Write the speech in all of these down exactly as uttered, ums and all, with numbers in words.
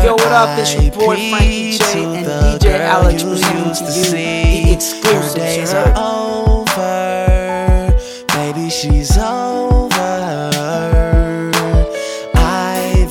Yo, what up? It's your boy Frankie J and D J Alex presenting to you the exclusive. Her days are over, baby, she's over. I've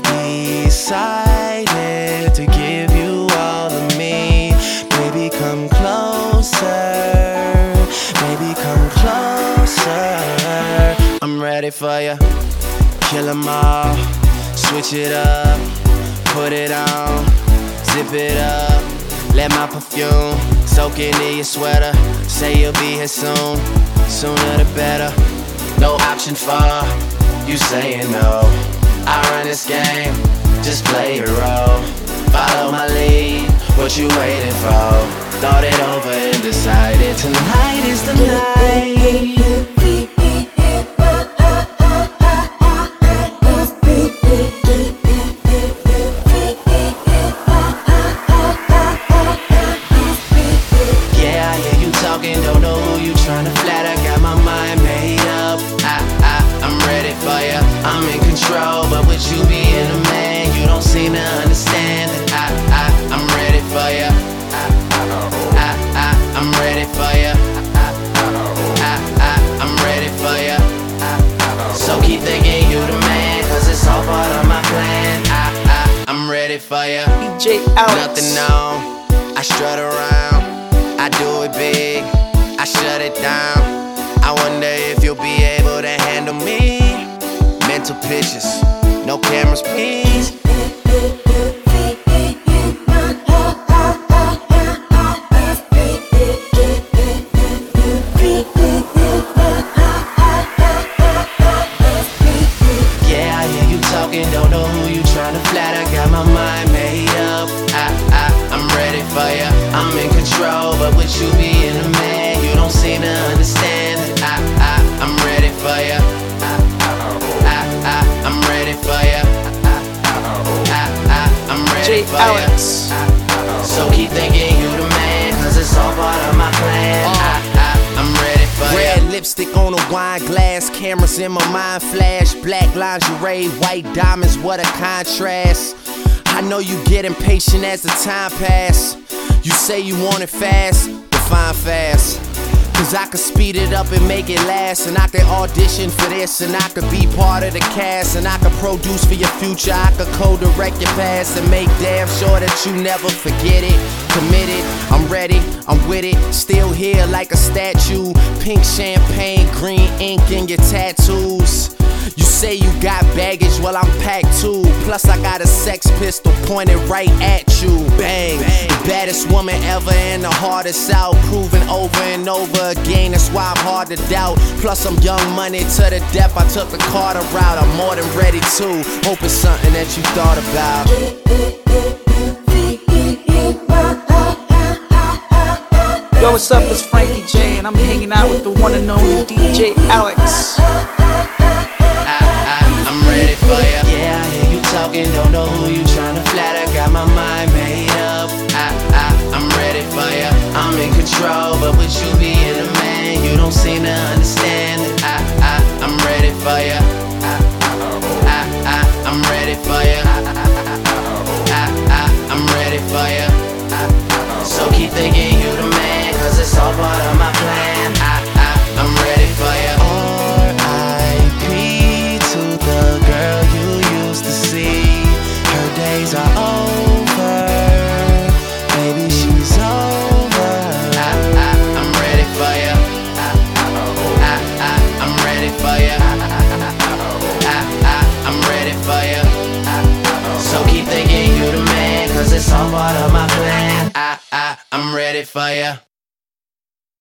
decided to give you all of me. Baby, come closer. Baby, come closer. I'm ready for you. Kill 'em all. Switch it up. Put it on. Zip it up. Let my perfume soak into your sweater. Say you'll be here soon. Sooner the better. No option for you saying no. I run this game. Just play your role. Follow my lead. What you waiting for? Thought it over and decided tonight is the night. Don't know who you tryna flatter. Got my mind made up. I, I, I'm ready for ya. I'm in control, but with you being a man, you don't seem to understand. I, I, I'm ready for ya. I, I, I, I'm ready for ya. I, I, I, I'm ready for ya. So keep thinking you the man, cause it's all part of my plan. I, I, I'm ready for ya. D J Alex. Nothing on. I strut around. I do it big. I shut it down. I wonder if you'll be able to handle me. Mental pictures, no cameras, please. Yeah, I hear you talking, don't know who you trying to flatter. Got my mind made up. I, I, I'm ready for ya. I'm in control, but with you being a man, you don't seem to understand. I, I, I'm ready for ya. I, I, I, I'm ready for ya. I, I, I'm ready J for Alex. ya. So keep thinking you the man, cause it's all part of my plan. I, I, I'm ready for ya. Red lipstick on a wine glass, cameras in my mind flash. Black lingerie, white diamonds, what a contrast. I know you get impatient as the time pass. You say you want it fast, define fast. Cause I could speed it up and make it last. And I could audition for this, and I could be part of the cast. And I could produce for your future, I could co-direct your past. And make damn sure that you never forget it. Committed, I'm ready, I'm with it. Still here like a statue. Pink champagne, green ink in your tattoos. You say you got baggage, well I'm packed too. Plus I got a sex pistol pointed right at you. Bang, Bang. The baddest woman ever and the hardest out. Proven over and over again, that's why I'm hard to doubt. Plus I'm young money to the depth, I took the Carter route. I'm more than ready too, hope it's something that you thought about. Yo, what's up? It's Frankie J and I'm hanging out with the one and only D J Alex. I'm ready for ya. Yeah, I hear you talking, don't know who you tryna flatter. Got my mind made up. I, I, I'm ready for ya. I'm in control, but with you being a man, you don't seem to understand. I, I, I'm ready for ya. I, I, I, I'm ready for ya. I, I, I'm ready for ya. So keep thinking you the man, cause it's all part of my plan. I, I, I'm ready for ya. Days are over, baby, she's over. I, I, I'm ready for ya. I, I, I, I'm ready for ya. I, I, I'm ready for ya. So keep thinking you the man, cause it's all part of my plan. I, I, I'm ready for ya.